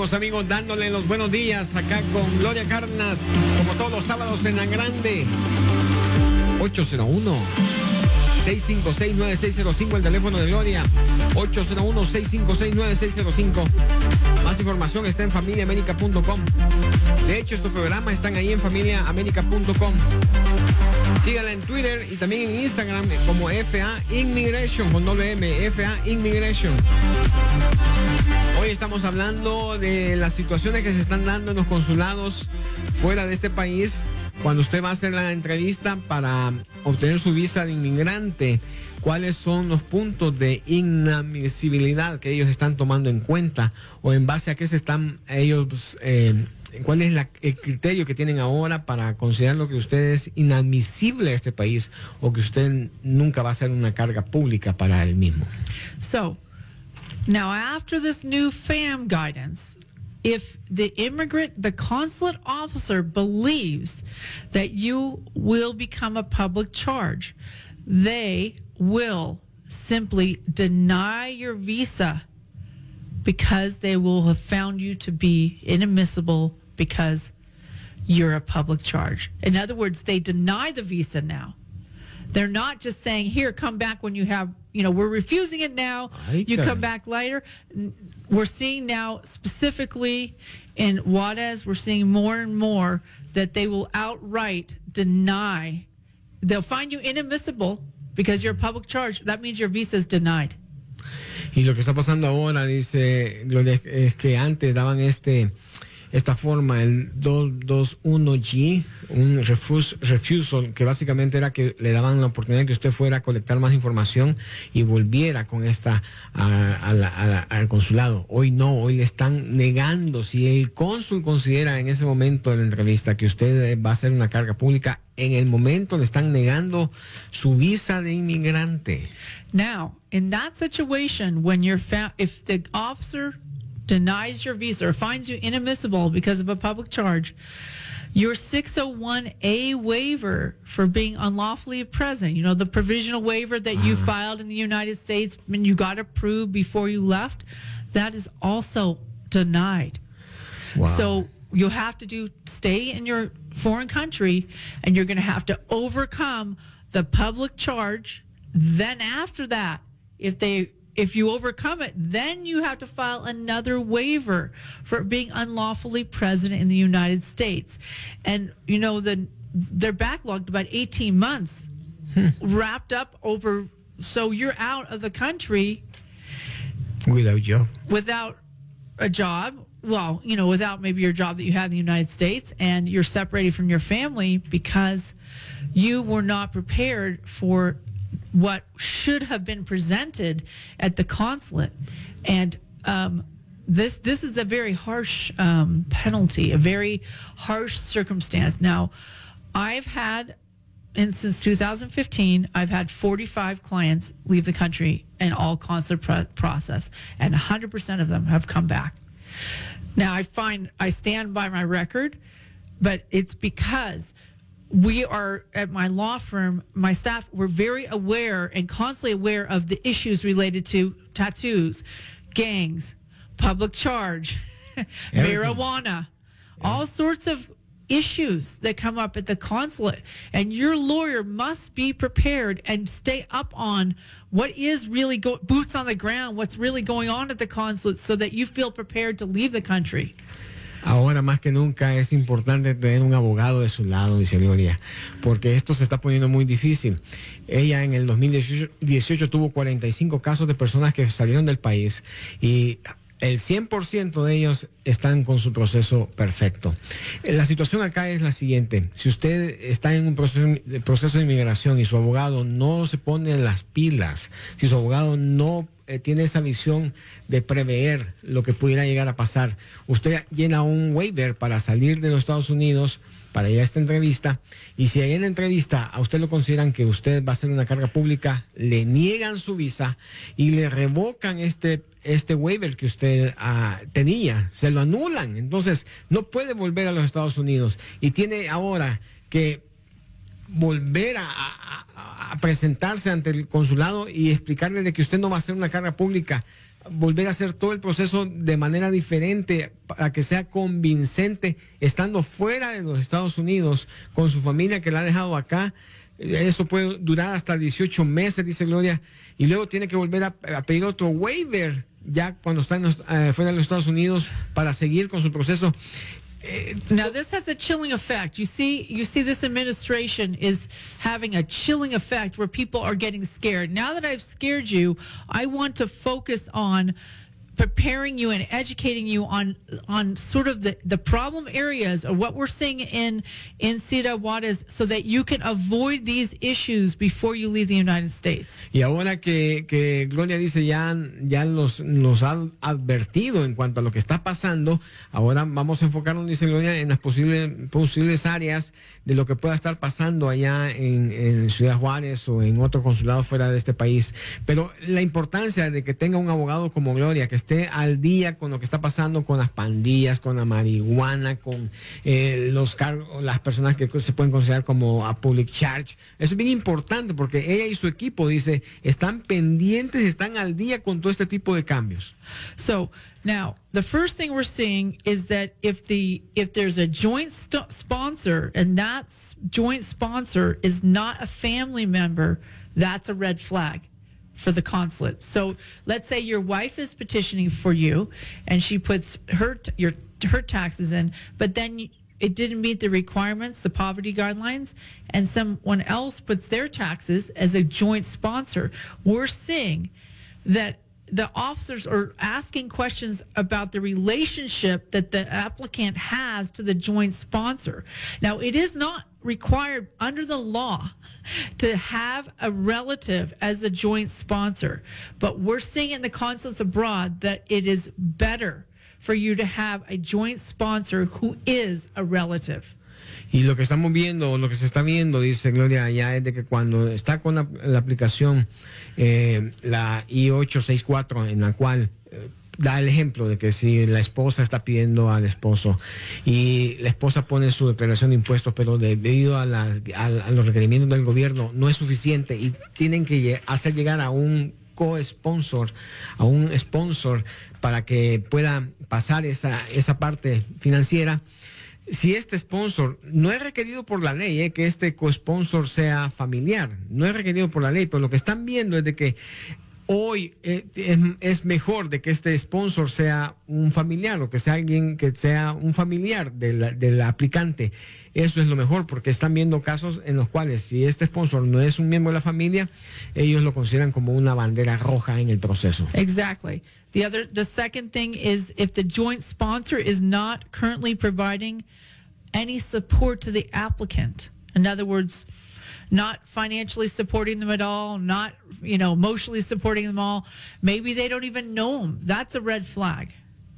estamos, amigos, dándole los buenos días acá con Gloria Carnas, como todos los sábados en la Grande. 801-656-9605, el teléfono de Gloria. 801-656-9605. Más información está en familiaamerica.com. De hecho, estos programas están ahí en familiaamerica.com. Síganla en Twitter y también en Instagram como FA Immigration, con doble M, FA Immigration. Hoy estamos hablando de las situaciones que se están dando en los consulados fuera de este país cuando usted va a hacer la entrevista para obtener su visa de inmigrante. ¿Cuáles son los puntos de inadmisibilidad que ellos están tomando en cuenta? ¿O en base a qué se están ellos... ¿Cuál es el criterio que tienen ahora para considerar lo que usted es inadmisible a este país o que usted nunca va a ser una carga pública para él mismo? So, now after this new FAM guidance, if the consulate officer believes that you will become a public charge, they will simply deny your visa because they will have found you to be inadmissible because you're a public charge. In other words, they deny the visa now. They're not just saying, here, come back when you have, we're refusing it now. You come back later. We're seeing now, specifically in Juarez, we're seeing more and more that they will outright deny. They'll find you inadmissible because you're a public charge. That means your visa is denied. Y lo que está pasando ahora, dice Gloria, es que antes daban esta forma, el 221G, un refusal, que básicamente era que le daban la oportunidad de que usted fuera a colectar más información y volviera con esta al consulado. Hoy no, hoy le están negando. Si el cónsul considera en ese momento de la entrevista que usted va a ser una carga pública, en el momento le están negando su visa de inmigrante. Now, in that situation, when you're found, if the officer denies your visa or finds you inadmissible because of a public charge, your 601A waiver for being unlawfully present, the provisional waiver that you filed in the United States and you got approved before you left, that is also denied. Wow. So you'll have to stay in your foreign country, and you're going to have to overcome the public charge. Then after that, if you overcome it, then you have to file another waiver for being unlawfully present in the United States. And, they're backlogged about 18 months, wrapped up over, so you're out of the country. Without a job. Well, without maybe your job that you had in the United States, and you're separated from your family because you were not prepared for what should have been presented at the consulate. And this is a very harsh penalty, a very harsh circumstance. Now, since 2015, I've had 45 clients leave the country in all consulate process, and 100% of them have come back. Now, I stand by my record, but it's because we are, at my law firm, my staff, we're very aware and constantly aware of the issues related to tattoos, gangs, public charge, marijuana, all sorts of issues that come up at the consulate. And your lawyer must be prepared and stay up on what is really boots on the ground, what's really going on at the consulate, so that you feel prepared to leave the country. Ahora más que nunca es importante tener un abogado de su lado, dice Gloria, porque esto se está poniendo muy difícil. Ella en el 2018 tuvo 45 casos de personas que salieron del país y el 100% de ellos están con su proceso perfecto. La situación acá es la siguiente: si usted está en un proceso de inmigración y su abogado no se pone las pilas, si su abogado no tiene esa visión de prever lo que pudiera llegar a pasar, usted llena un waiver para salir de los Estados Unidos, para ir a esta entrevista, y si ahí en la entrevista a usted lo consideran que usted va a ser una carga pública, le niegan su visa y le revocan este waiver que usted tenía, se lo anulan. Entonces no puede volver a los Estados Unidos y tiene ahora que volver a presentarse ante el consulado y explicarle de que usted no va a ser una carga pública, volver a hacer todo el proceso de manera diferente para que sea convincente, estando fuera de los Estados Unidos, con su familia que la ha dejado acá. Eso puede durar hasta 18 meses, dice Gloria, y luego tiene que volver a pedir otro waiver ya cuando está fuera de los Estados Unidos para seguir con su proceso. Now this has a chilling effect. You see this administration is having a chilling effect where people are getting scared. Now that I've scared you, I want to focus on preparing you and educating you on sort of the problem areas of what we're seeing in Ciudad Juárez so that you can avoid these issues before you leave the United States. Y ahora que Gloria dice ya nos ha advertido en cuanto a lo que está pasando, ahora vamos a enfocarnos, dice Gloria, en las posibles áreas de lo que pueda estar pasando allá en Ciudad Juárez o en otro consulado fuera de este país. Pero la importancia de que tenga un abogado como Gloria, que esté al día con lo que está pasando con las pandillas, con la marihuana, con los cargos, las personas que se pueden considerar como a public charge. Eso es bien importante porque ella y su equipo, dice, están pendientes, están al día con todo este tipo de cambios. So now the first thing we're seeing is that if there's a joint sponsor and that joint sponsor is not a family member, that's a red flag for the consulate. So let's say your wife is petitioning for you and she puts her taxes in, but then it didn't meet the requirements, the poverty guidelines, and someone else puts their taxes as a joint sponsor. We're seeing that the officers are asking questions about the relationship that the applicant has to the joint sponsor. Now, it is not required under the law to have a relative as a joint sponsor, but we're seeing in the consulates abroad that it is better for you to have a joint sponsor who is a relative. Y lo que estamos viendo, lo que se está viendo, dice Gloria, allá es de que cuando está con la aplicación, la I-864, en la cual da el ejemplo de que si la esposa está pidiendo al esposo y la esposa pone su declaración de impuestos, pero debido a los requerimientos del gobierno no es suficiente y tienen que hacer llegar a un co-sponsor, a un sponsor para que pueda pasar esa parte financiera. Si este sponsor no es requerido por la ley, que este co-sponsor sea familiar, no es requerido por la ley, pero lo que están viendo es de que hoy es mejor de que este sponsor sea un familiar o que sea alguien que sea un familiar del aplicante. Eso es lo mejor porque están viendo casos en los cuales si este sponsor no es un miembro de la familia, ellos lo consideran como una bandera roja en el proceso. Exactly. The second thing is if the joint sponsor is not currently providing any support to the applicant. In other words, not financially supporting them at all, not, emotionally supporting them all. Maybe they don't even know them. That's a red flag.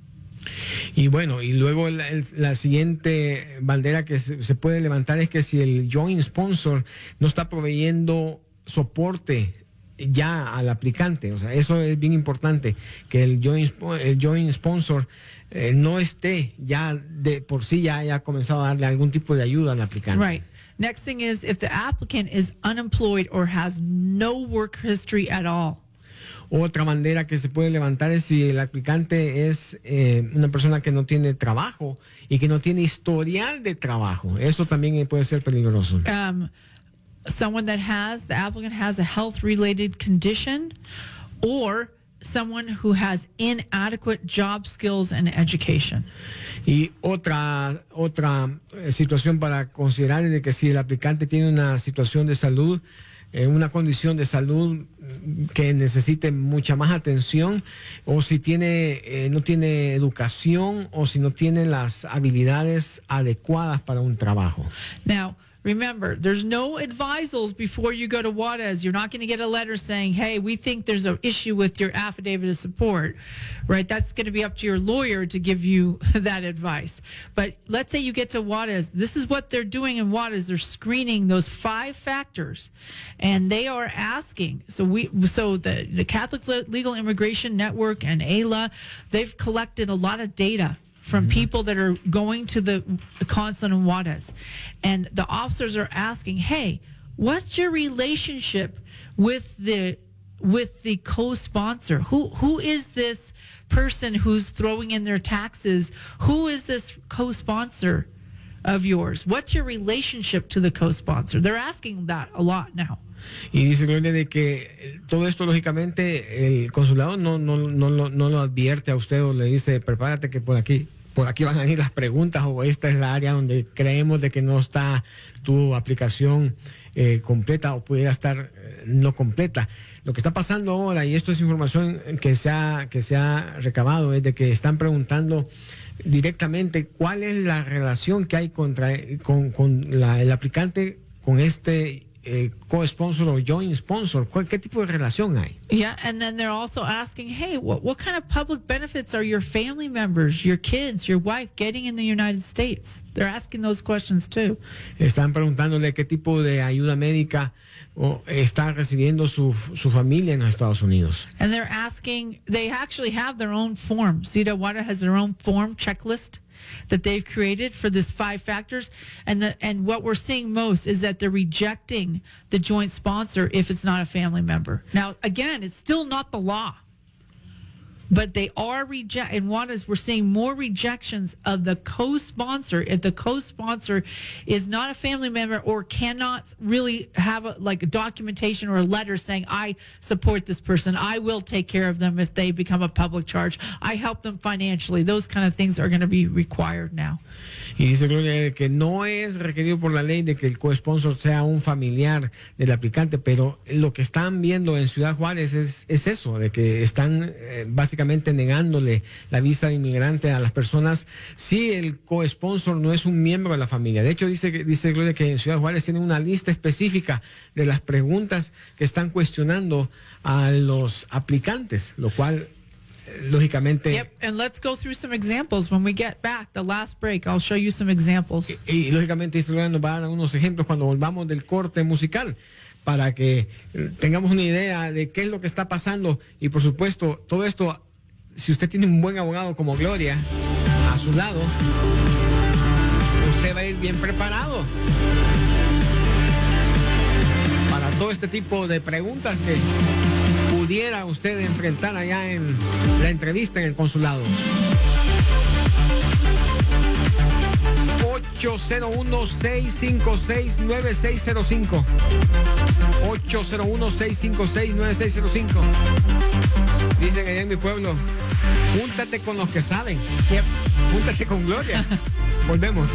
Y bueno, y luego la siguiente bandera que se puede levantar es que si el joint sponsor no está proveyendo soporte ya al aplicante, o sea, eso es bien importante, que el joint sponsor no esté ya de por sí ya haya comenzado a darle algún tipo de ayuda al aplicante. Right. Next thing is if the applicant is unemployed or has no work history at all. Otra bandera que se puede levantar es si el aplicante es una persona que no tiene trabajo y que no tiene historial de trabajo. Eso también puede ser peligroso. Someone the applicant has a health-related condition, or someone who has inadequate job skills and education. Y otra situación para considerar es de que si el aplicante tiene una situación de salud, una condición de salud que necesite mucha más atención, o si no tiene educación, o si no tiene las habilidades adecuadas para un trabajo. Now, remember, there's no advisals before you go to Juárez. You're not going to get a letter saying, hey, we think there's an issue with your affidavit of support, right? That's going to be up to your lawyer to give you that advice. But let's say you get to Juárez. This is what they're doing in Juárez. They're screening those 5 factors, and they are asking. So the Catholic Legal Immigration Network and AILA, they've collected a lot of data from people that are going to the consulate in Juarez. And the officers are asking, hey, what's your relationship with the co-sponsor? Who is this person who's throwing in their taxes? Who is this co-sponsor of yours? What's your relationship to the co-sponsor? They're asking that a lot now. Y dice Gloria de que todo esto, lógicamente, el consulado no lo advierte a usted o le dice, prepárate que por aquí van a ir las preguntas, o esta es la área donde creemos de que no está tu aplicación completa o pudiera estar no completa. Lo que está pasando ahora, y esto es información que se ha recabado, es de que están preguntando directamente cuál es la relación que hay con el aplicante con este co-sponsor o joint sponsor. ¿Qué tipo de relación hay? Yeah, and then they're also asking, hey, what kind of public benefits are your family members, your kids, your wife getting in the United States? They're asking those questions too. Están preguntándole qué tipo de ayuda médica está recibiendo su familia en los Estados Unidos. And they're asking, they actually have their own form. Cita Juarez has their own form checklist that they've created for this 5 factors. And what we're seeing most is that they're rejecting the joint sponsor if it's not a family member. Now, again, it's still not the law. But they are in Juarez, we're seeing more rejections of the co-sponsor if the co-sponsor is not a family member or cannot really have a documentation or a letter saying, I support this person. I will take care of them if they become a public charge. I help them financially. Those kind of things are going to be required now. Y dice Gloria que no es requerido por la ley de que el co-sponsor sea un familiar del aplicante, pero lo que están viendo en Ciudad Juárez es eso, de que están básicamente negándole la visa de inmigrante a las personas si el co-sponsor no es un miembro de la familia. De hecho, dice Gloria que en Ciudad Juárez tienen una lista específica de las preguntas que están cuestionando a los aplicantes, lo cual lógicamente. Yep, and let's go through some examples when we get back. The last break, I'll show you some examples. Y lógicamente Isabel nos va a dar unos ejemplos cuando volvamos del corte musical para que tengamos una idea de qué es lo que está pasando. Y por supuesto, todo esto, si usted tiene un buen abogado como Gloria a su lado, usted va a ir bien preparado para todo este tipo de preguntas que pudiera usted enfrentar allá en la entrevista en el consulado. 801-656-9605. 801-656-9605. Dicen allá en mi pueblo, júntate con los que saben. Yep. Júntate con Gloria. Volvemos.